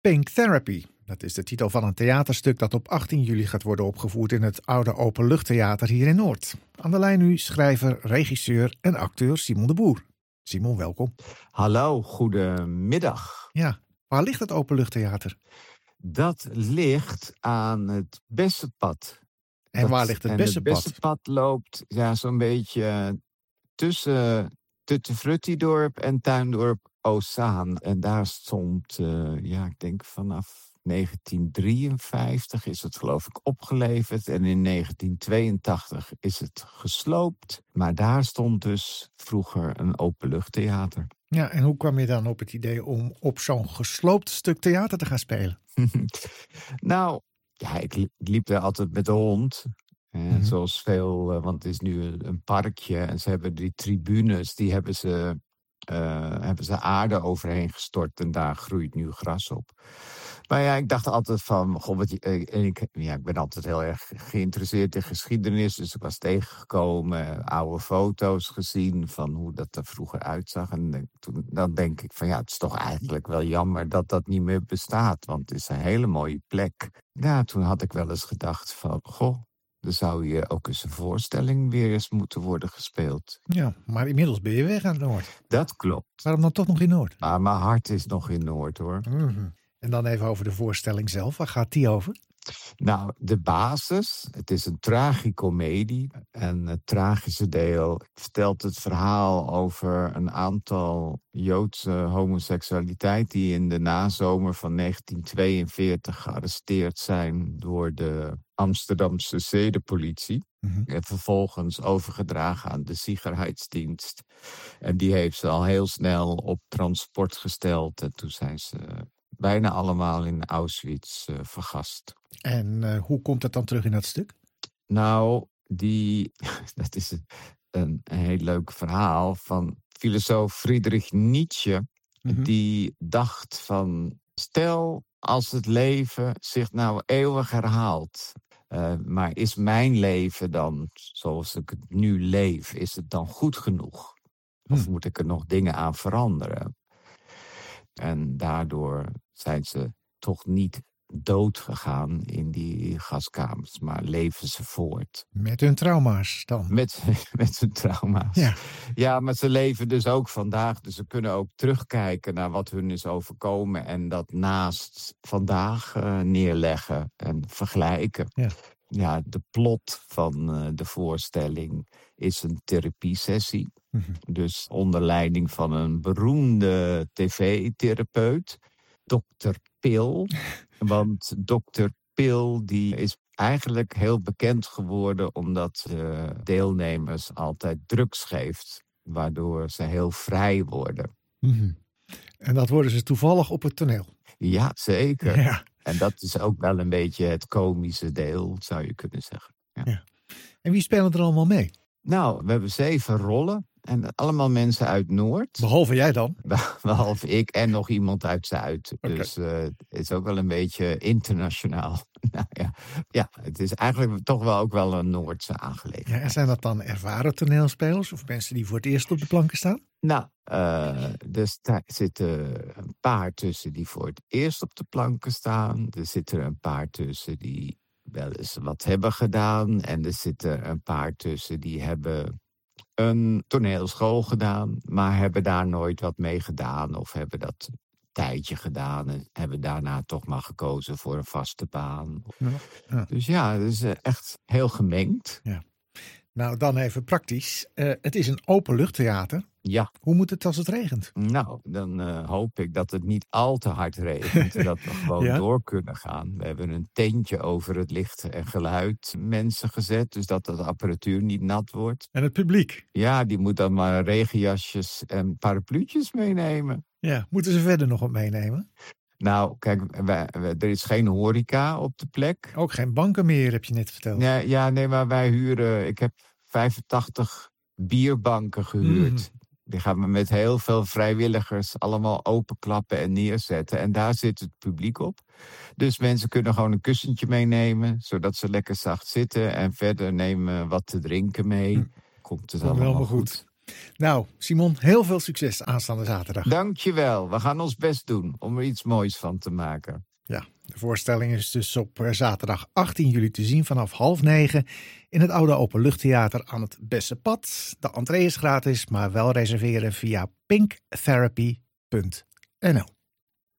Pink Therapy. Dat is de titel van een theaterstuk dat op 18 juli gaat worden opgevoerd in het oude Openluchttheater hier in Noord. Aan de lijn nu schrijver, regisseur en acteur Simon de Boer. Simon, welkom. Hallo, goedemiddag. Ja, waar ligt het Openluchttheater? Dat ligt aan het Bessenpad. En waar ligt het Bessenpad? Het Bessenpad loopt zo'n beetje tussen Tuttefruttidorp en Tuindorp Oostzaan. En daar stond, ik denk vanaf 1953 is het geloof ik opgeleverd. En in 1982 is het gesloopt. Maar daar stond dus vroeger een openluchttheater. Ja, en hoe kwam je dan op het idee om op zo'n gesloopt stuk theater te gaan spelen? Ik liep er altijd met de hond. Zoals veel, want het is nu een parkje. En ze hebben die tribunes, die hebben ze aarde overheen gestort. En daar groeit nu gras op. Maar ja, ik dacht altijd van, ik ben altijd heel erg geïnteresseerd in geschiedenis. Dus ik was tegengekomen, oude foto's gezien van hoe dat er vroeger uitzag. En dan denk ik van het is toch eigenlijk wel jammer dat dat niet meer bestaat. Want het is een hele mooie plek. Ja, toen had ik wel eens gedacht van, er zou hier ook eens een voorstelling weer eens moeten worden gespeeld. Ja, maar inmiddels ben je weg aan Noord. Dat klopt. Waarom dan toch nog in Noord? Maar mijn hart is nog in Noord, hoor. Mm-hmm. En dan even over de voorstelling zelf. Waar gaat die over? Nou, de basis. Het is een tragicomedie. En het tragische deel vertelt het verhaal over een aantal Joodse homoseksualiteit die in de nazomer van 1942 gearresteerd zijn door de Amsterdamse zedenpolitie. Mm-hmm. En vervolgens overgedragen aan de Sicherheidsdienst. En die heeft ze al heel snel op transport gesteld. En toen zijn ze bijna allemaal in Auschwitz vergast. En hoe komt dat dan terug in dat stuk? Nou, dat is een heel leuk verhaal van filosoof Friedrich Nietzsche. Mm-hmm. Die dacht van, stel als het leven zich nou eeuwig herhaalt. Maar is mijn leven dan, zoals ik het nu leef, is het dan goed genoeg? Of moet ik er nog dingen aan veranderen? En daardoor zijn ze toch niet dood gegaan in die gaskamers, maar leven ze voort. Met hun trauma's dan? Met hun trauma's. Ja, maar ze leven dus ook vandaag. Dus ze kunnen ook terugkijken naar wat hun is overkomen en dat naast vandaag neerleggen en vergelijken. Ja, de plot van de voorstelling is een therapiesessie. Mm-hmm. Dus onder leiding van een beroemde tv-therapeut, Dr. Pil. Want Dr. Pil die is eigenlijk heel bekend geworden omdat deelnemers altijd drugs geeft, waardoor ze heel vrij worden. Mm-hmm. En dat worden ze toevallig op het toneel? Ja, zeker. Ja. En dat is ook wel een beetje het komische deel, zou je kunnen zeggen. Ja. En wie spelen er allemaal mee? Nou, we hebben 7 rollen. En allemaal mensen uit Noord. Behalve jij dan? Behalve ik en nog iemand uit Zuid. Okay. Dus het is ook wel een beetje internationaal. Ja, het is eigenlijk toch wel ook wel een Noordse aangelegenheid. Ja, en zijn dat dan ervaren toneelspelers of mensen die voor het eerst op de planken staan? Nou, er zitten een paar tussen die voor het eerst op de planken staan. Er zitten een paar tussen die wel eens wat hebben gedaan. En er zitten een paar tussen die hebben een toneelschool gedaan, maar hebben daar nooit wat mee gedaan of hebben dat een tijdje gedaan en hebben daarna toch maar gekozen voor een vaste baan. Ja. Dus ja, het is echt heel gemengd. Ja. Nou, dan even praktisch. Het is een openluchttheater. Ja. Hoe moet het als het regent? Nou, dan hoop ik dat het niet al te hard regent. Dat we gewoon door kunnen gaan. We hebben een tentje over het licht en geluid mensen gezet. Dus dat de apparatuur niet nat wordt. En het publiek? Ja, die moet dan maar regenjasjes en parapluutjes meenemen. Ja, moeten ze verder nog wat meenemen? Nou, kijk, er is geen horeca op de plek. Ook geen banken meer, heb je net verteld. Nee, maar wij huren. Ik heb 85 bierbanken gehuurd. Mm. Die gaan we met heel veel vrijwilligers allemaal openklappen en neerzetten. En daar zit het publiek op. Dus mensen kunnen gewoon een kussentje meenemen, zodat ze lekker zacht zitten. En verder nemen wat te drinken mee. Komt het allemaal goed. Nou, Simon, heel veel succes aanstaande zaterdag. Dankjewel. We gaan ons best doen om er iets moois van te maken. Ja, de voorstelling is dus op zaterdag 18 juli te zien vanaf 20:30 in het Oude Openluchttheater aan het Bessenpad. De entree is gratis, maar wel reserveren via pinktherapy.nl.